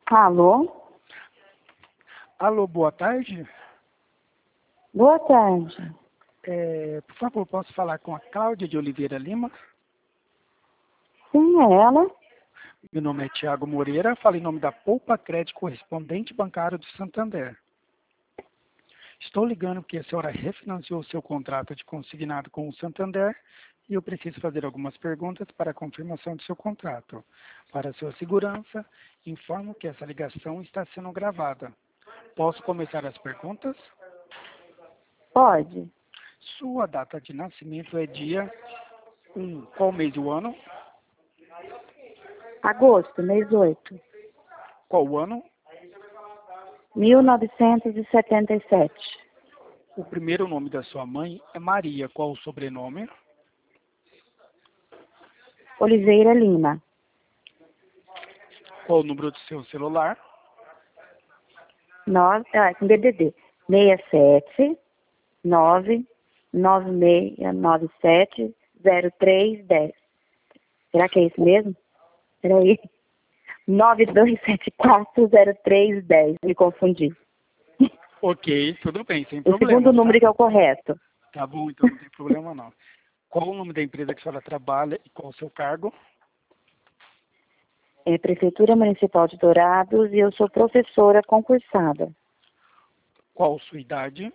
Alô? Alô, boa tarde. Boa tarde. Por favor, posso falar com a Cláudia de Oliveira Lima? Sim, é ela? Meu nome é Tiago Moreira, falo em nome da Poupa Crédito Correspondente Bancário do Santander. Estou ligando porque a senhora refinanciou seu contrato de consignado com o Santander e eu preciso fazer algumas perguntas para a confirmação do seu contrato. Para sua segurança, informo que essa ligação está sendo gravada. Posso começar as perguntas? Pode. Sua data de nascimento é dia 1. Qual mês do ano? Agosto, mês 8. Qual o ano? 1977. O primeiro nome da sua mãe é Maria. Qual o sobrenome? Oliveira Lima. Qual o número do seu celular? Com DDD. 67 99697 0310. Será que é isso mesmo? Peraí. 92740310. Me confundi. Ok, tudo bem, sem O problema. segundo número que é o correto. Tá bom, então não tem problema não. Qual o nome da empresa que a senhora trabalha e qual o seu cargo? É Prefeitura Municipal de Dourados e eu sou professora concursada. Qual sua idade?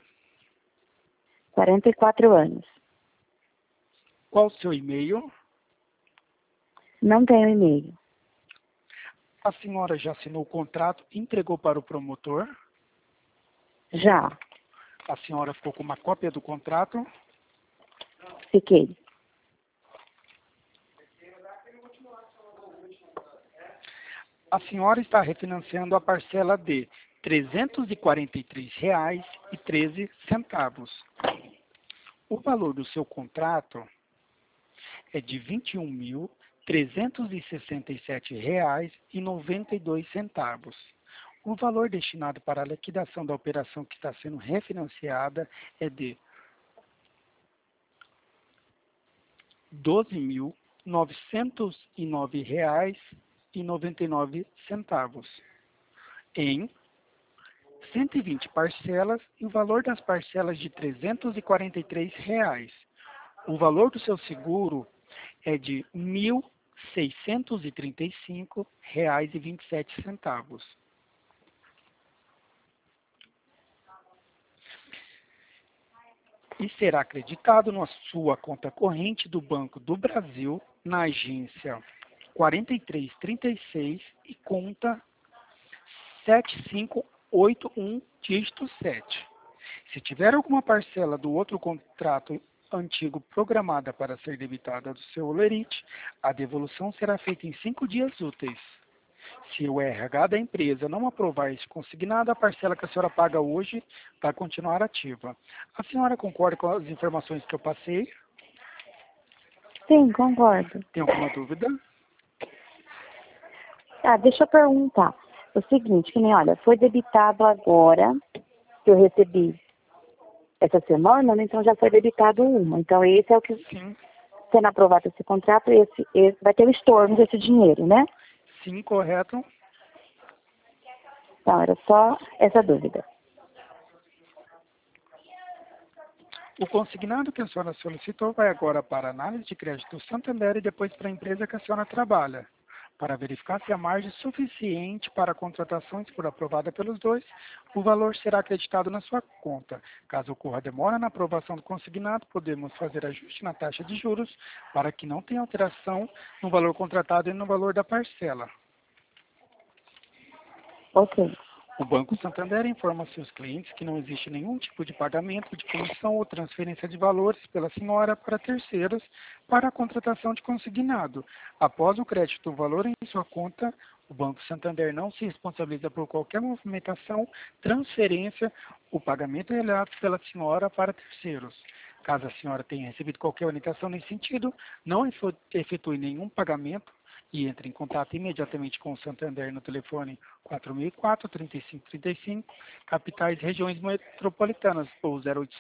44 anos. Qual o seu e-mail? Não tenho e-mail. A senhora já assinou o contrato e entregou para o promotor? Já. A senhora ficou com uma cópia do contrato? Fiquei. A senhora está refinanciando a parcela de R$ 343,13. O valor do seu contrato é de R$ 21.367,92. O valor destinado para a liquidação da operação que está sendo refinanciada é de R$ 12.909,99 em 120 parcelas e o valor das parcelas de R$ 343. O valor do seu seguro é de R$ 1.635,27. E será acreditado na sua conta corrente do Banco do Brasil, na agência 4336 e conta 7581, dígito 7. Se tiver alguma parcela do outro contrato antigo programada para ser debitada do seu holerite, a devolução será feita em 5 dias úteis. Se o RH da empresa não aprovar esse consignado, a parcela que a senhora paga hoje vai continuar ativa. A senhora concorda com as informações que eu passei? Sim, concordo. Tem alguma dúvida? Deixa eu perguntar. O seguinte, que nem, olha, foi debitado agora, que eu recebi essa semana, né, então já foi debitado uma. Então esse é o que, Sim. sendo aprovado esse contrato, esse vai ter o estorno desse dinheiro, né? Sim, correto. Então, era só essa dúvida. O consignado que a senhora solicitou vai agora para a análise de crédito do Santander e depois para a empresa que a senhora trabalha, para verificar se a margem é suficiente para a contratação, se for aprovada pelos dois, o valor será acreditado na sua conta. Caso ocorra demora na aprovação do consignado, podemos fazer ajuste na taxa de juros para que não tenha alteração no valor contratado e no valor da parcela. Ok. O Banco Santander informa seus clientes que não existe nenhum tipo de pagamento de comissão ou transferência de valores pela senhora para terceiros para a contratação de consignado. Após o crédito do valor em sua conta, o Banco Santander não se responsabiliza por qualquer movimentação, transferência ou pagamento realizado pela senhora para terceiros. Caso a senhora tenha recebido qualquer orientação nesse sentido, não efetue nenhum pagamento e entre em contato imediatamente com o Santander no telefone 4004-3535, capitais e regiões metropolitanas, ou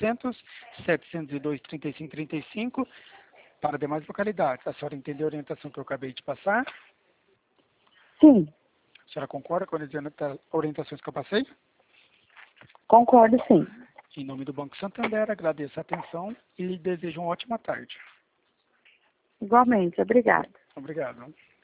0800-702-3535, para demais localidades. A senhora entendeu a orientação que eu acabei de passar? Sim. senhora concorda com as orientações que eu passei? Concordo, sim. Em nome do Banco Santander, agradeço a atenção e lhe desejo uma ótima tarde. Igualmente, obrigada. Obrigado.